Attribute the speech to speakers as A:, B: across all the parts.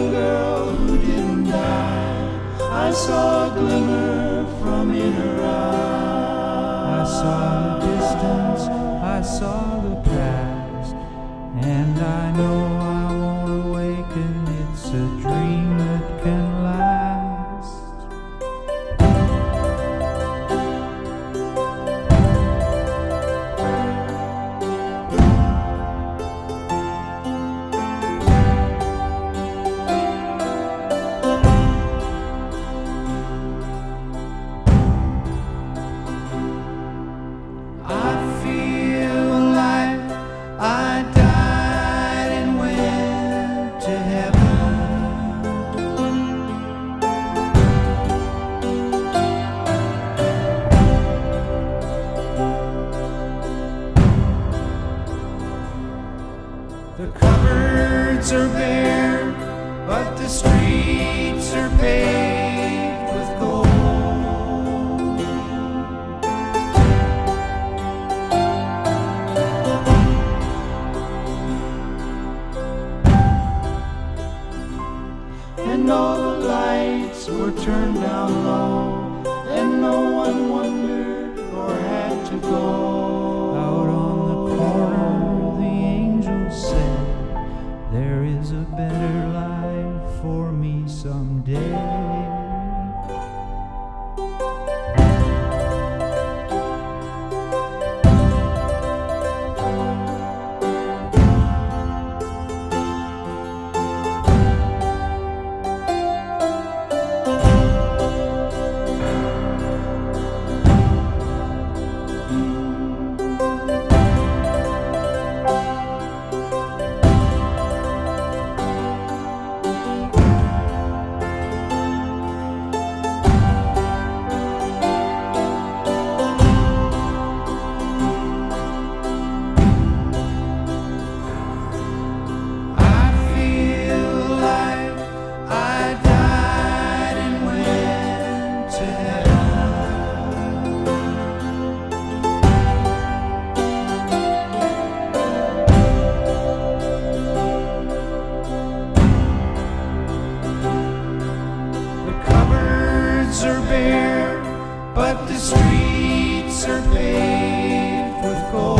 A: young girl who didn't die. I saw a glimmer from in her eye.
B: I saw the distance, I saw the past, and I know I won't awaken. It's a dream that can last. The cupboards are bare, but the streets are paved with gold. And all the lights were turned down low, and no one wondered or had to go. Out on the corner, the angels said, there is a better life for me someday. Are bare, but the streets are paved with gold.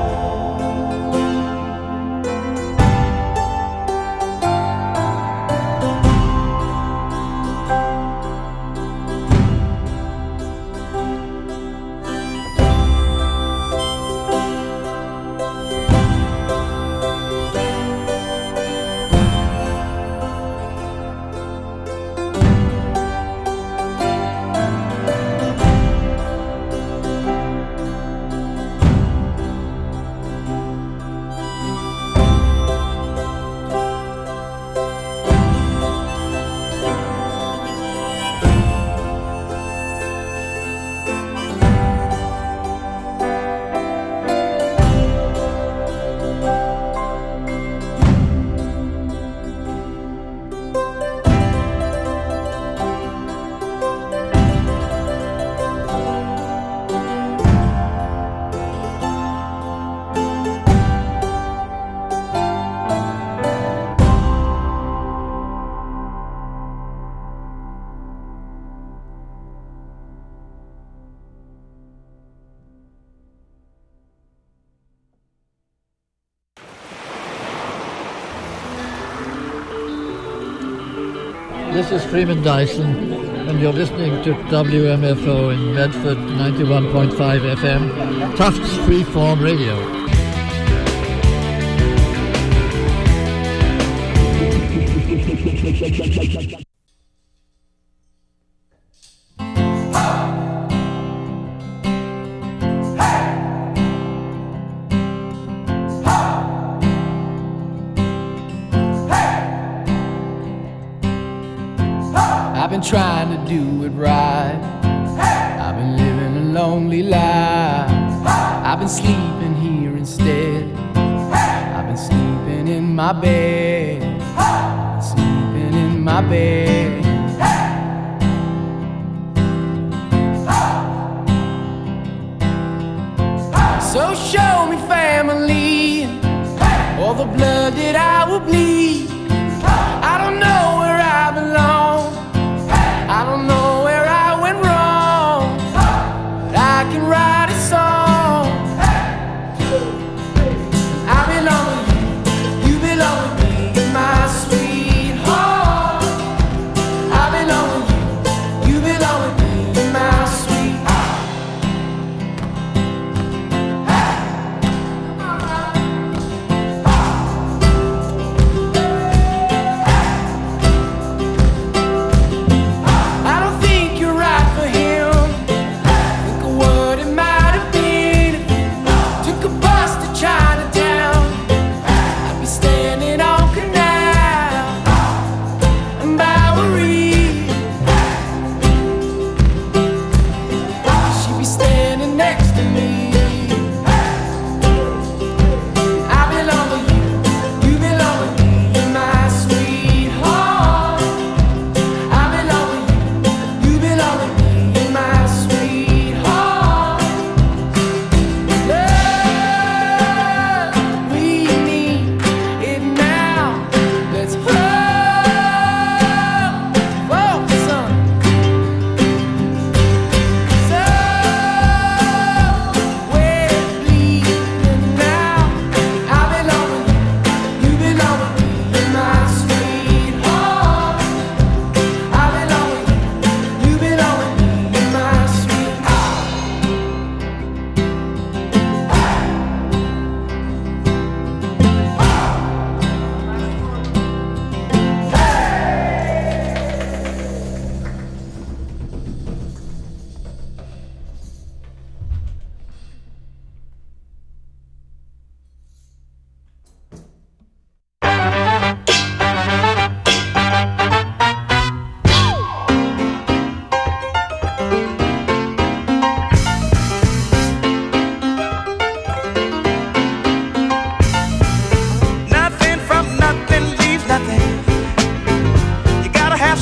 C: This is Freeman Dyson, and you're listening to WMFO in Medford 91.5 FM, Tufts Freeform Radio.
D: I've been trying to do it right. I've been living a lonely life. I've been sleeping here instead. I've been sleeping in my bed. Sleeping in my bed. So show me family, all the blood that I will bleed. I don't know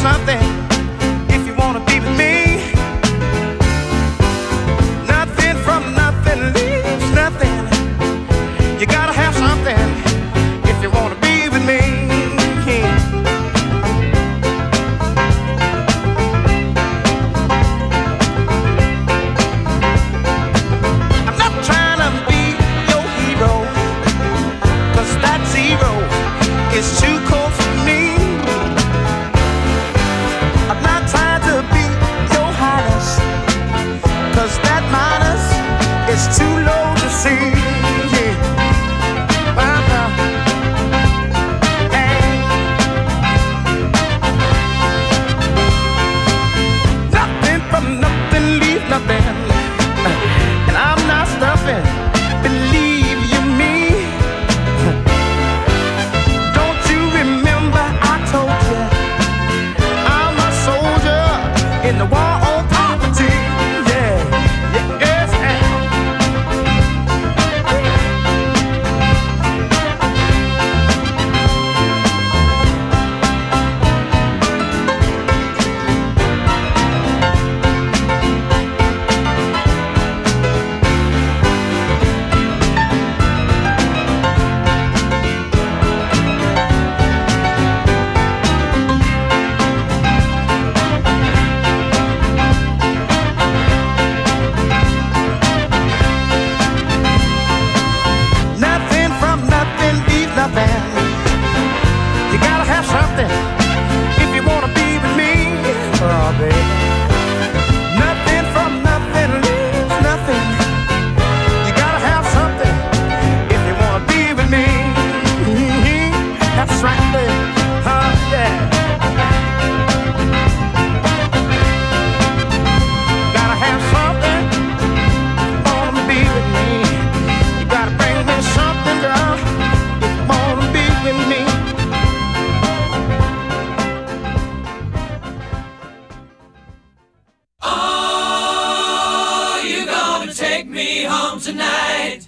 E: something if you wanna be with me. Nothing from nothing leaves nothing. You gotta have something if you wanna be with me. I'm not trying to be your hero, 'cause that zero is too cold for me. I'm not trying to be your highness, 'cause that minus is too low to see. Yeah. Hey. Nothing from nothing leave nothing, and I'm not stuffing, believe you me. Don't you remember I told you I'm a soldier in the war on poverty? Yeah, yeah, yes, nothing from nothing leave nothing. You gotta have something if you wanna be with me. Oh, baby. Nothing from nothing leaves nothing. You gotta have something if you wanna be with me. That's right there. Yeah. Gotta have something if you wanna be with me. You gotta bring me something, girl, if you wanna be with me.
A: Oh, you gonna take me home tonight?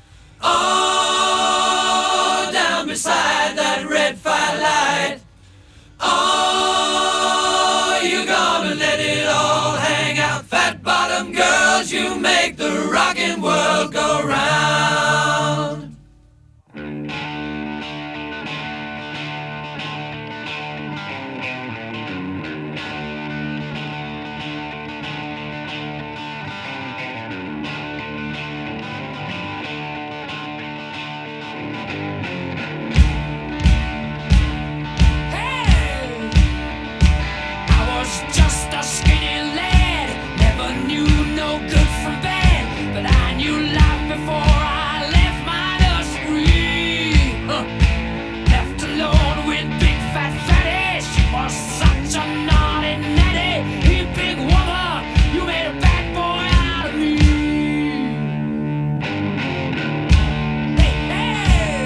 A: Oh, down beside that red firelight. Oh, you gonna let it all hang out? Fat bottom girls, you make the rockin' world go round. I was just a skinny lad, never knew no good from bad, but I knew life before I left my nursery. Left alone with big fat fatty, she was such a naughty natty. You big woman, you made a bad boy out of me. Hey, hey.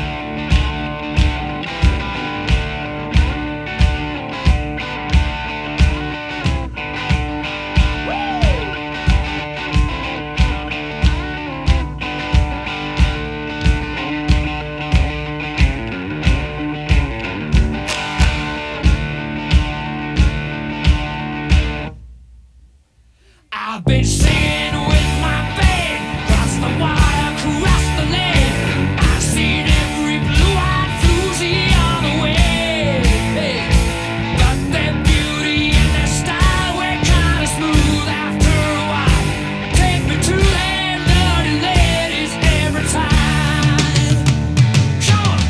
A: I've been singing with my band, cross the wire, cross the land. I've seen every blue-eyed floozy on the way. Hey, but their beauty and their style were kind of smooth after a while. Take me to their dirty ladies every time. Come on.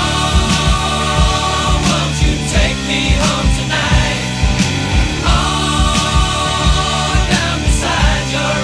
A: Oh, won't you take me home tonight? Oh, down beside your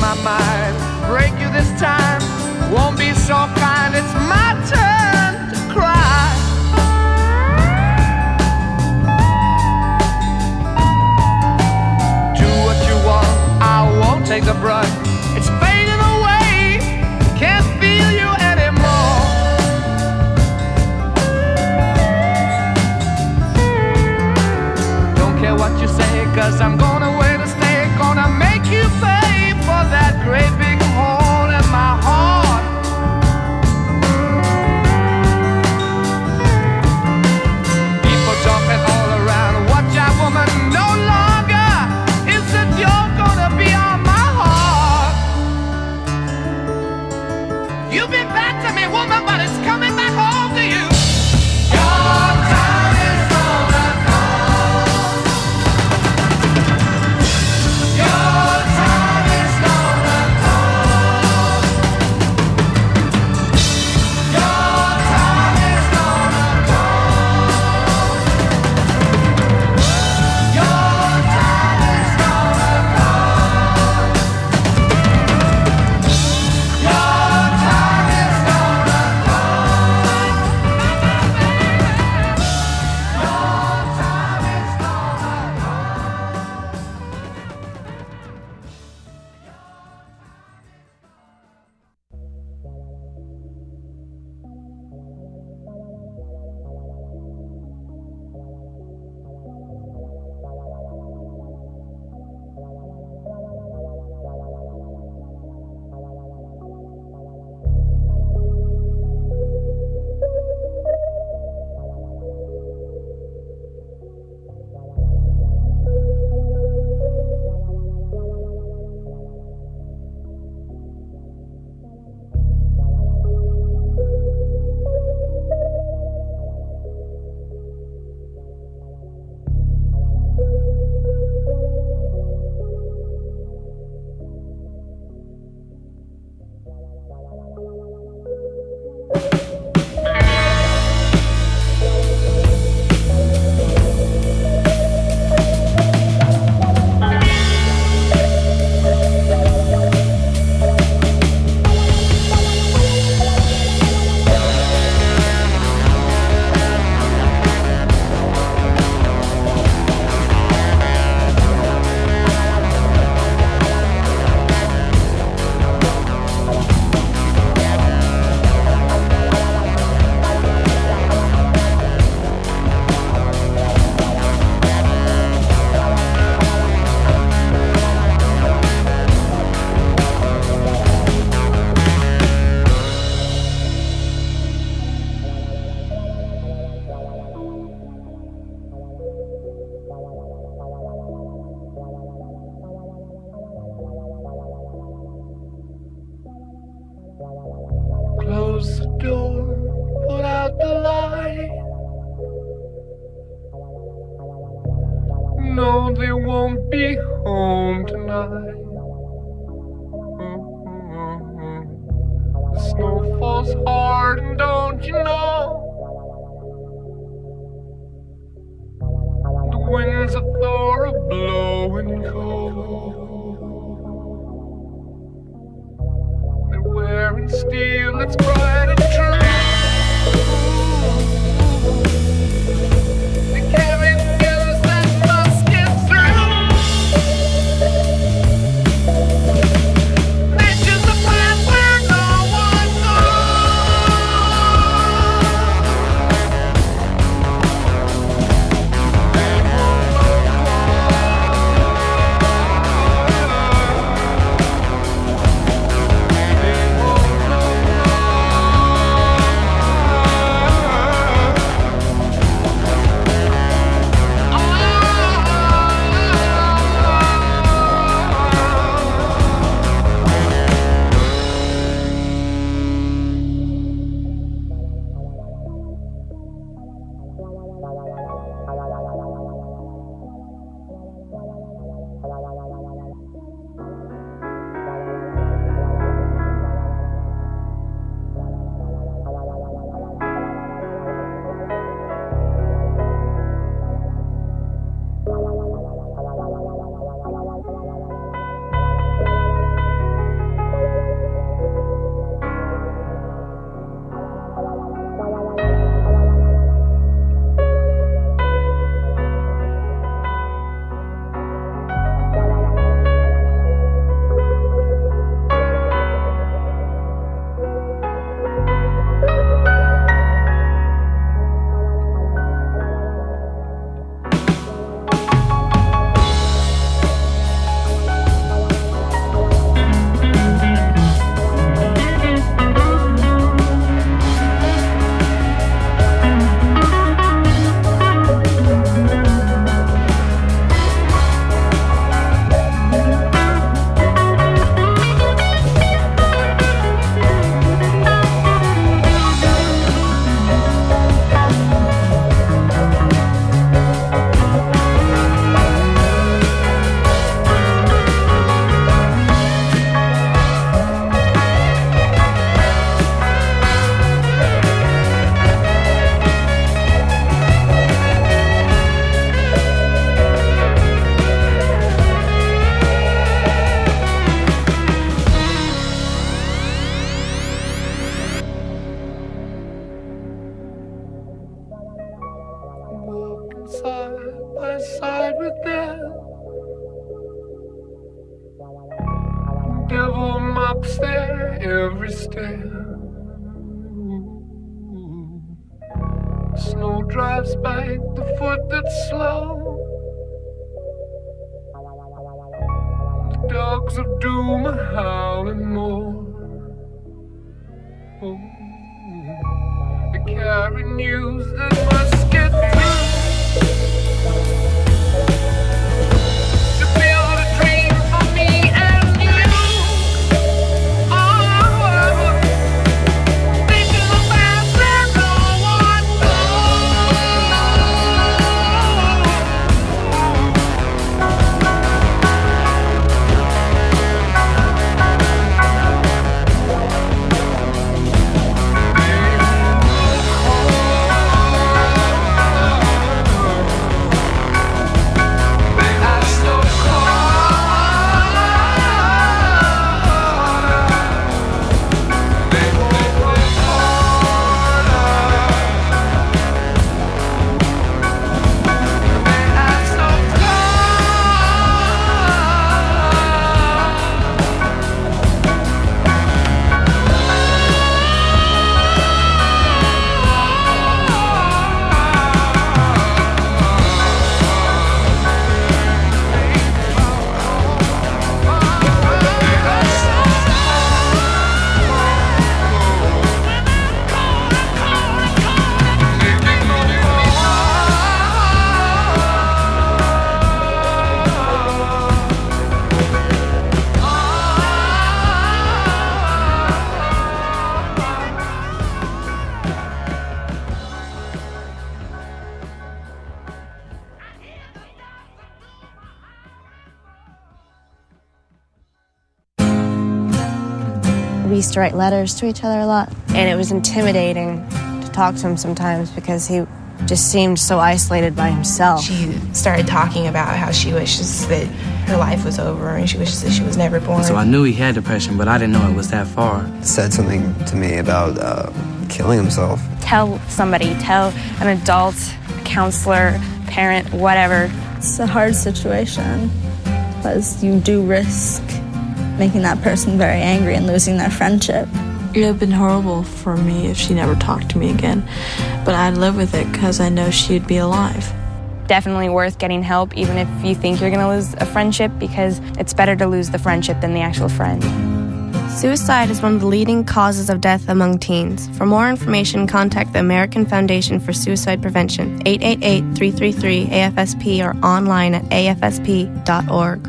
E: my mind. Break you this time, won't be so kind. It's my turn to cry. Do what you want, I won't take the brunt. It's fading away, can't feel you anymore. Don't care what you say, 'cause I'm gonna wait to stay. Gonna make you pay for that great big hole in my heart. People talking all around, watch out woman, no longer is it you're gonna be on my heart. You've been bad to me woman, but it's coming back home to you. Your time is gonna come. Your time is gonna come. Your time is gonna come. Your time is gonna come. Your time is gonna come. Your time is close the door, put out the light. No, they won't be home tonight. The snow falls hard, and don't you know? The winds of Thor are blowing cold. They're wearing steel that's bright and true. They carry news that must get through. They choose a path where no one
F: every step. Snow drives back the foot that's slow. The dogs of doom are howling more. Oh, they carry news that must get through. To build a dream for me and you. Oh, thinking about where no one
G: We used to write letters to each other a lot, and it was intimidating to talk to him sometimes because he just seemed so isolated by himself.
H: She started talking about how she wishes that her life was over and she wishes that she was never born.
I: So I knew he had depression, but I didn't know it was that far.
J: Said something to me about killing himself.
G: Tell somebody, tell an adult, a counselor, parent, whatever.
K: It's a hard situation because you do risk making that person very angry and losing their friendship.
L: It would have been horrible for me if she never talked to me again, but I'd live with it because I know she'd be alive.
G: Definitely worth getting help, even if you think you're going to lose a friendship, because it's better to lose the friendship than the actual friend.
M: Suicide is one of the leading causes of death among teens. For more information, contact the American Foundation for Suicide Prevention, 888-333-AFSP, or online at afsp.org.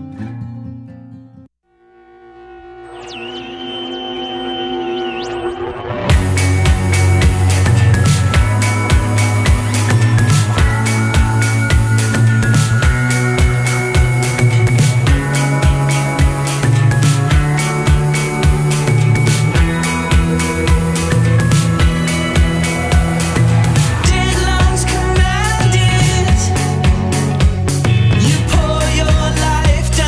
A: Deadlines commanded, you pour your life down.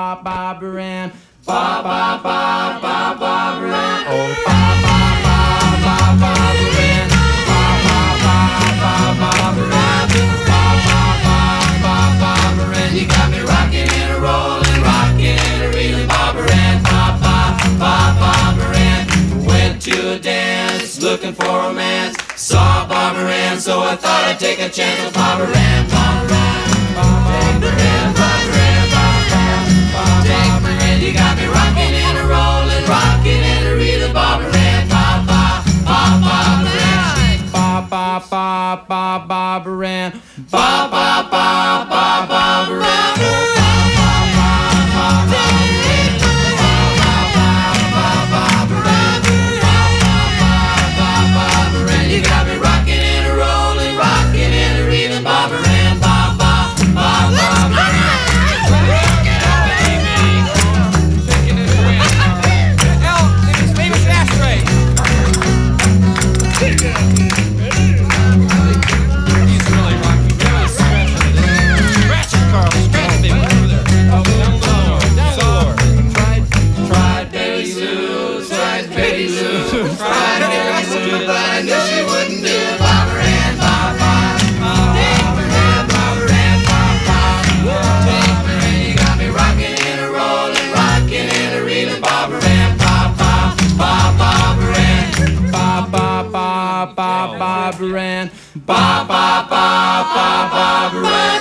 D: ba Barbara Ann, ba ba ba ba Barbara Ann, oh ba ba ba ba Barbara Ann, ba ba ba ba Barbara Ann, ba ba ba ba Barbara Ann. You got me rocking and a rolling, rocking and a reeling, Barbara Ann, ba ba ba Barbara Ann. Went to a dance looking for romance, saw Barbara Ann, so I thought I'd take a chance with Barbara Ann, Barbara Ann, Barbara Ann, Barbara Ann, Barbara Ann. You got me rocking and a rolling, rocking and a reeling, Barbara Ann, ba ba ba Barbara Ann, ba ba ba ba Barbara Ann, ba ba ba ba Barbara Ann. You got me rocking and a rolling, rocking and a reeling, Barbara Ann, ba ba ba Barbara Ann. Rock it up, baby. Taking it away. Al, his famous ashtray. He's really rocking. Really scratching it. Scratch it, Carl. Scratch it, baby. Over there. Oh, down low. Down low. Tried Betty Lou. Tried Betty Lou. Tried Betty Lou, but I knew she wouldn't do it. Barbara Ann, ba ba. Barbara Ann, Barbara Ann, ba ba. Barbara Ann, you got me rocking and a rolling, rocking and a reeling, Barbara Ann, ba ba ba Barbara Ann, ba ba ba ba Barbara Ann, ba ba ba ba Barbara Ann.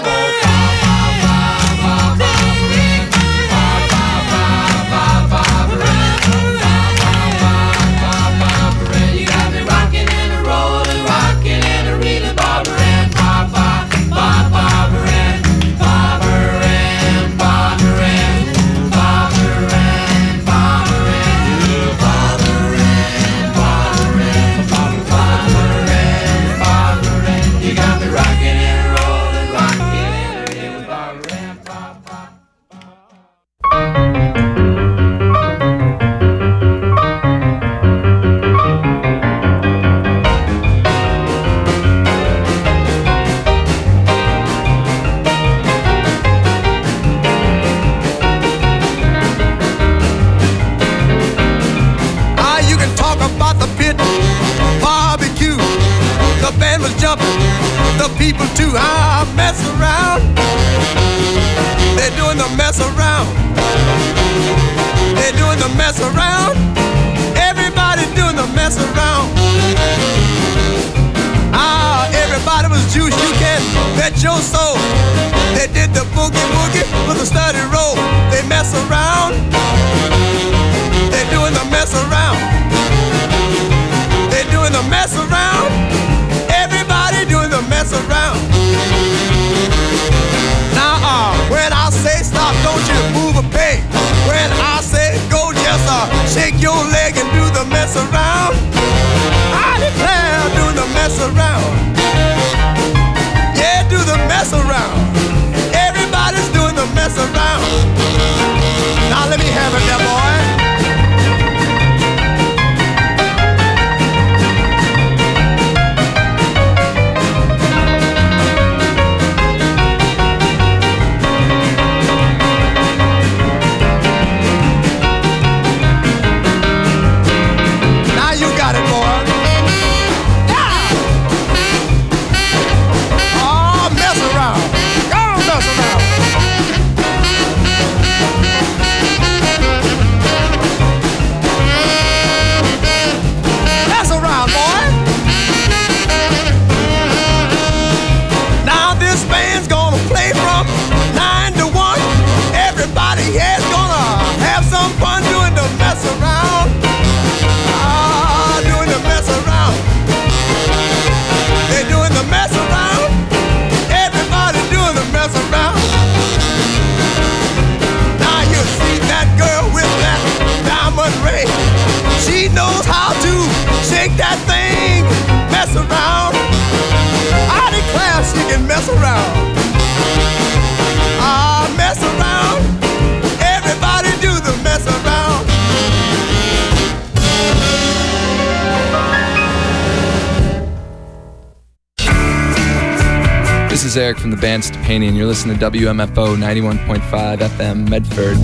E: The people too, I mess around. They're doing the mess around. They're doing the mess around. Everybody doing the mess around. Ah, everybody was juice, you can bet your soul. They did the boogie woogie with a steady roll. They mess around. They're doing the mess around. They're doing the mess around. Everybody doing the mess around. Now, when I say stop, don't you move a peg. When I say go, just shake your leg and do the mess around. I declare, do the mess around. Yeah, do the mess around. Everybody's doing the mess around.
N: is Eric from the band Stepani, and you're listening to WMFO 91.5 FM Medford.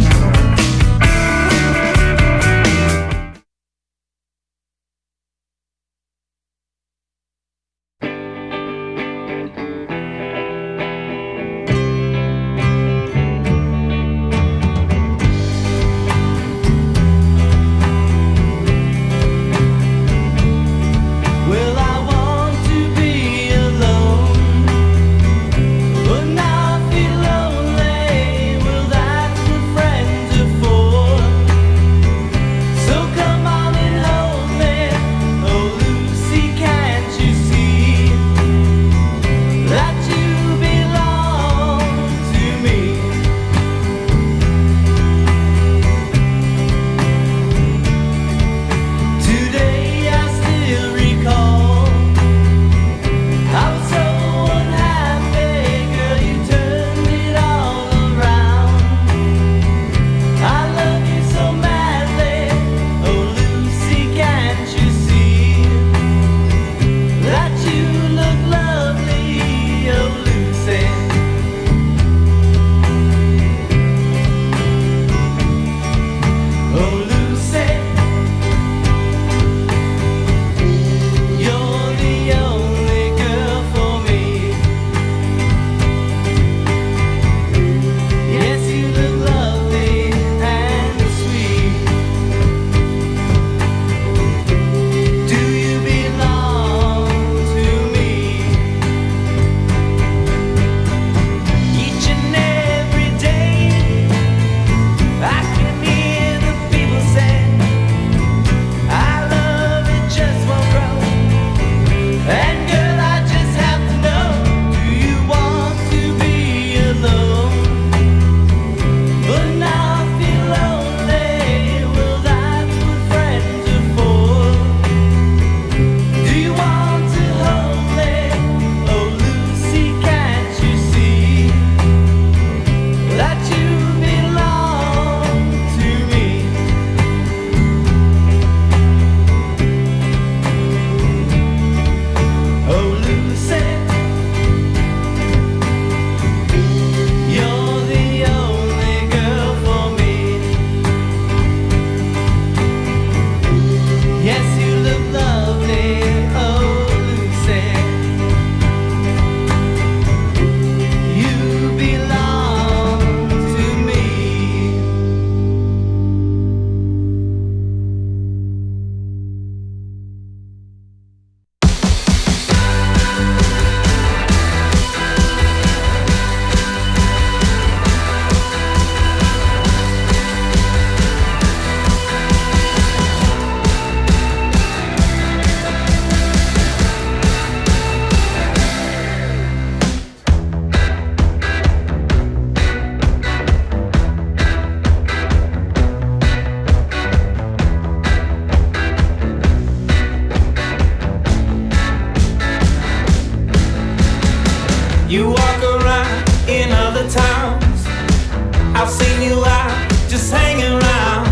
O: You walk around in other towns. I've seen you out just hanging around.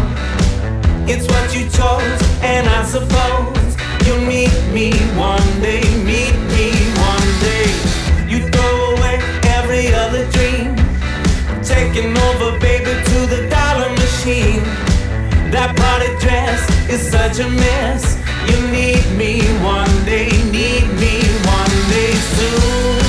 O: It's what you chose, and I suppose you'll meet me one day. Meet me one day. You throw away every other dream, taking over, baby, to the dollar machine. That party dress is such a mess. You need me one day, need me one day soon.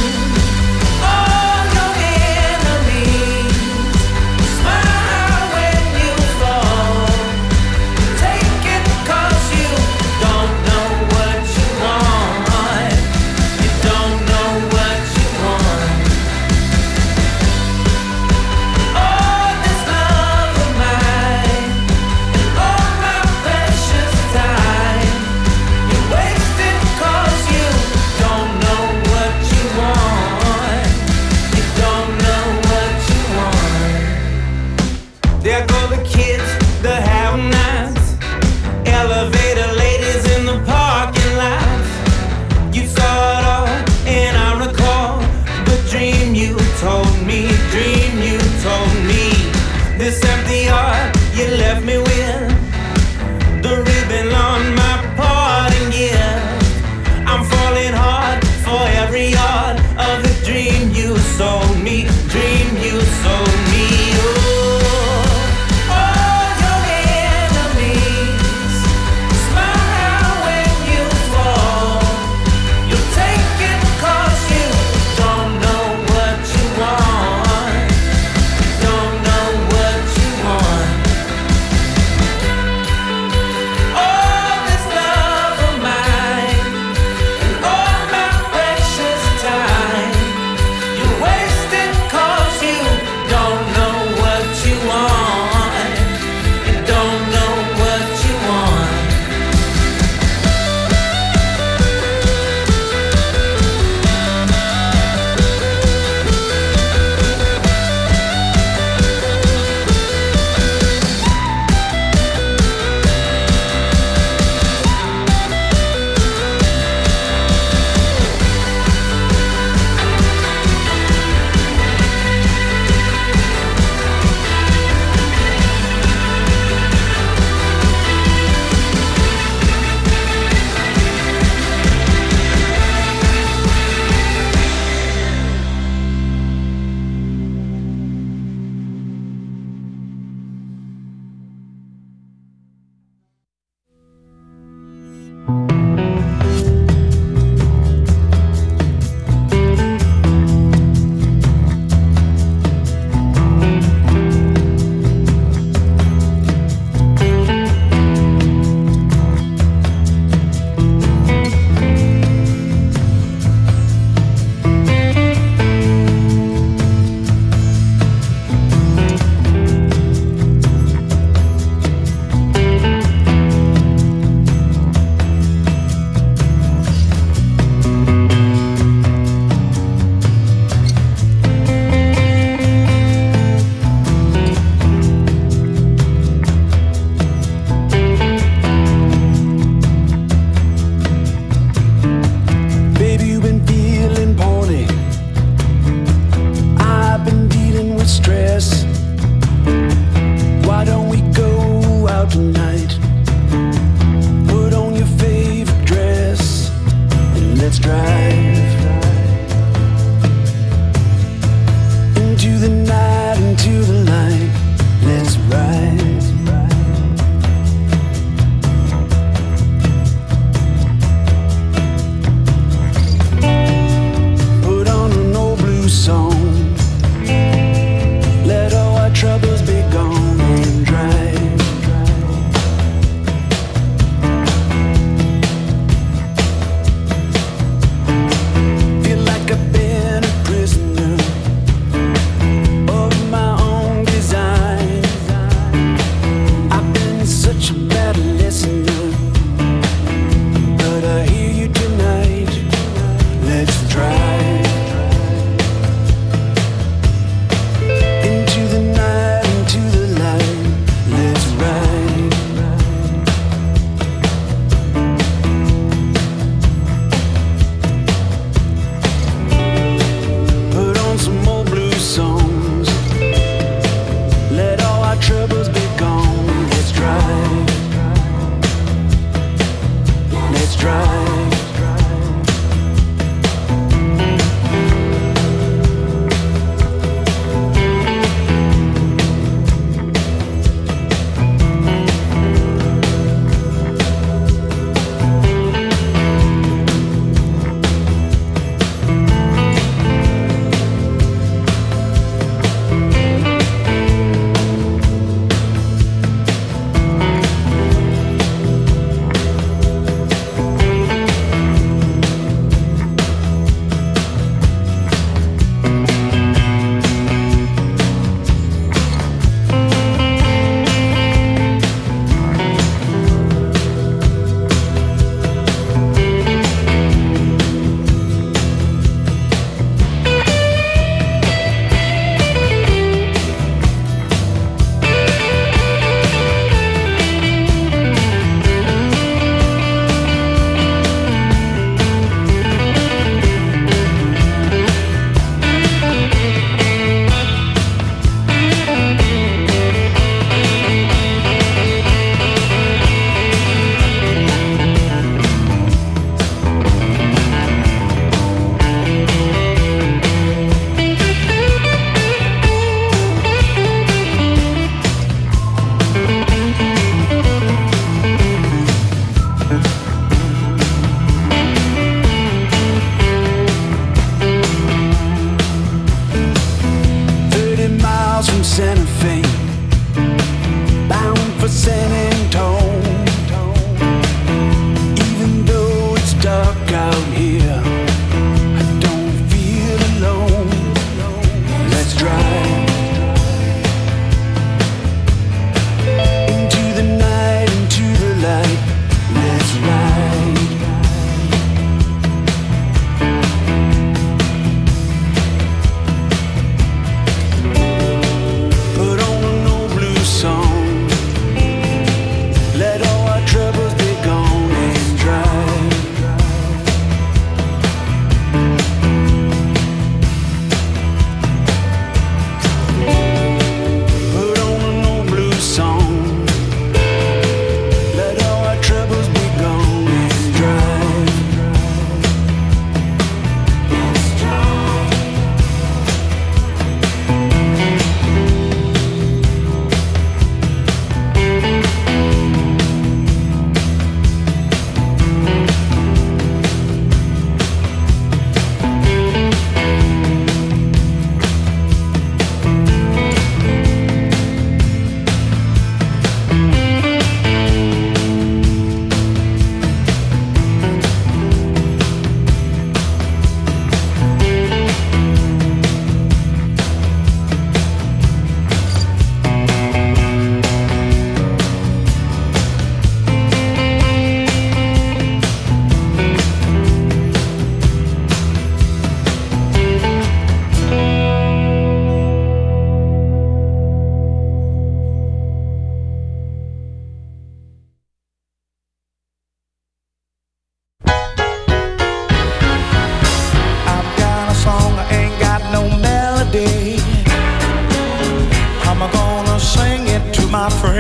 O: Cause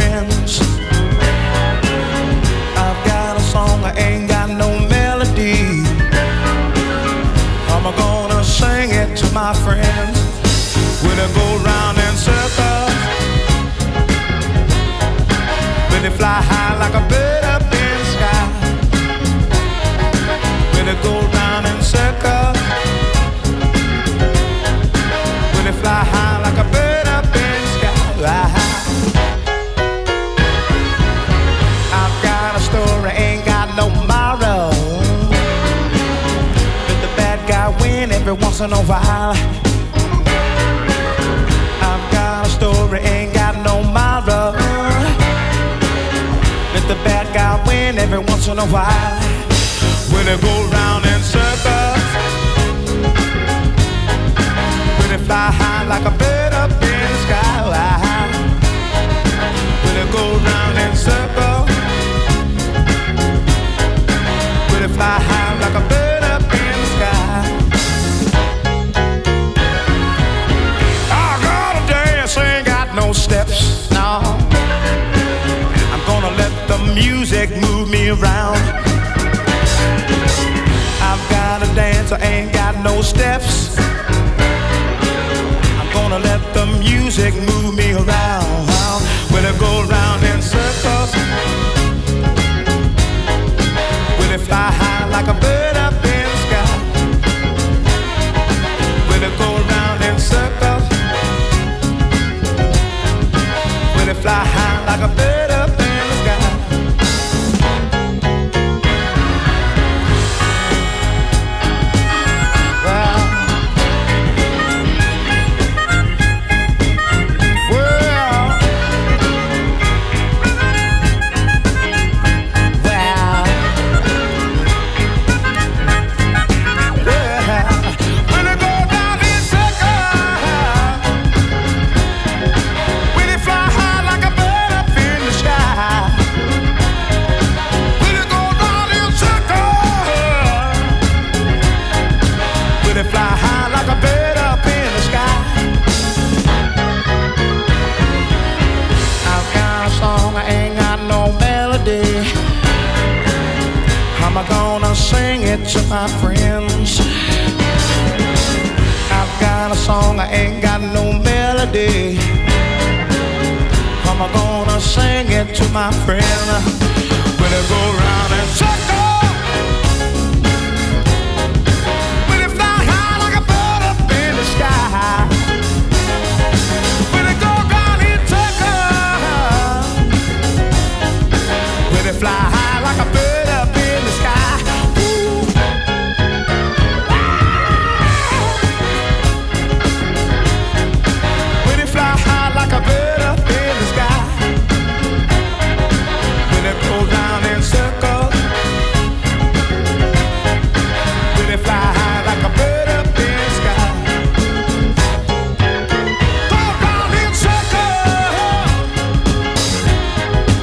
E: friends. I've got a song, I ain't got no melody. I'm gonna sing it to my friends. When I go round in circles, when they fly high like a bird up in the sky. When they go round in circles, when they fly high like a bird up in the sky. I've got a story, ain't got no tomorrow. Let the bad guy win every once in a while. I've got a story, ain't got no tomorrow. Let the bad guy win every once in a while. When they go round in circles, when they fly high like a bird up in the sky. When they go round in circles, when they fly high like a bird up in the sky. I gotta dance, ain't got no steps, no. I'm gonna let the music move me around. I've got a dance, I ain't got no steps. I'm gonna let the music move me around. When I go round in circles, when it fly high like a bird up in the sky. When I go round in circles, when it fly high like a bird up in the sky. I'm gonna sing it to my friends. I've got a song, I ain't got no melody. I'm gonna sing it to my friend. When I go round in circles.